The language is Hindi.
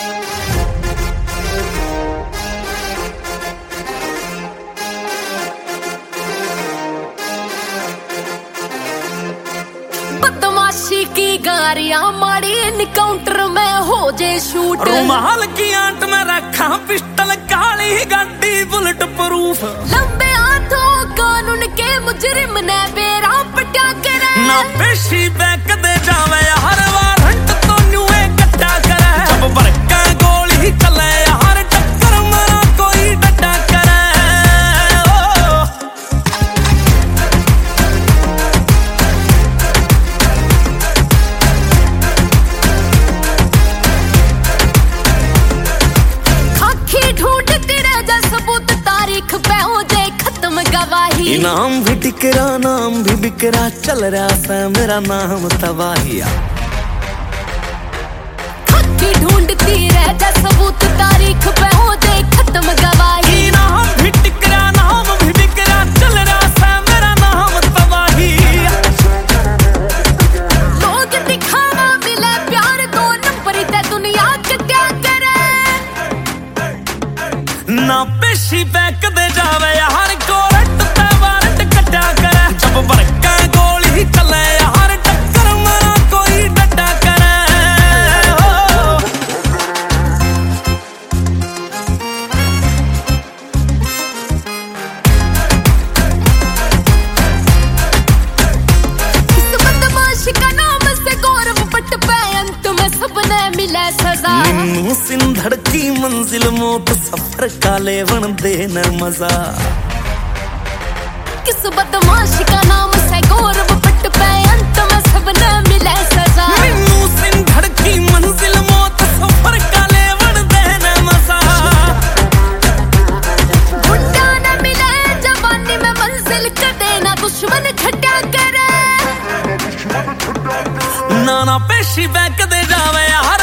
बदमाशी की गारियां मारी इनकाउंटर में हो जे शूट। रुमाल की आंट में रखा पिस्टल, काली गाड़ी बुलेट प्रूफ। लंबे हाथों कानून के मुजरिम ने बेरा पटा करे। ना पेशी बैक दे जावे हर वारंट तो न्यूए कट्टा करे। जब बरका गोली चले हर टक्कर मरा कोई डटा करे। इनाम भी टिकरा नाम भी बिकरा, चल रहा सा मेरा नाम तबाहिया। खाकी ढूंढती रह जा सबूत, तारीख पे हो दे खत्म गवाही। इनाम भी टिकरा नाम भी बिकरा, चल रहा सा मेरा नाम तबाहिया। लोग दिखावा मिले प्यार, दो नंबर ते दुनिया कट्या करे। ना पेशी बैक दे जावे हर कोरट ते वारंट कट्टा करे। जब बरका गोली चले हर टक्कर मरा कोई डटा करे। इस बदमाश का नाम से गौरव पट पे अंत में सबने मिले सजा। निन्नू सिंधड़ की मंजिल मौत, सफर काले वन देना मजा। किस बदमाश का नाम से गौरव पट पे अंत में सबने मिले सजा। निन्नू सिंधड़ की मंजिल मौत, सफर काले वन देना मजा। बुड्ढा न मिले जवानी में मंजिल कटे, ना दुश्मन खट्टा करे। ना पेशी बैक दे जावे हर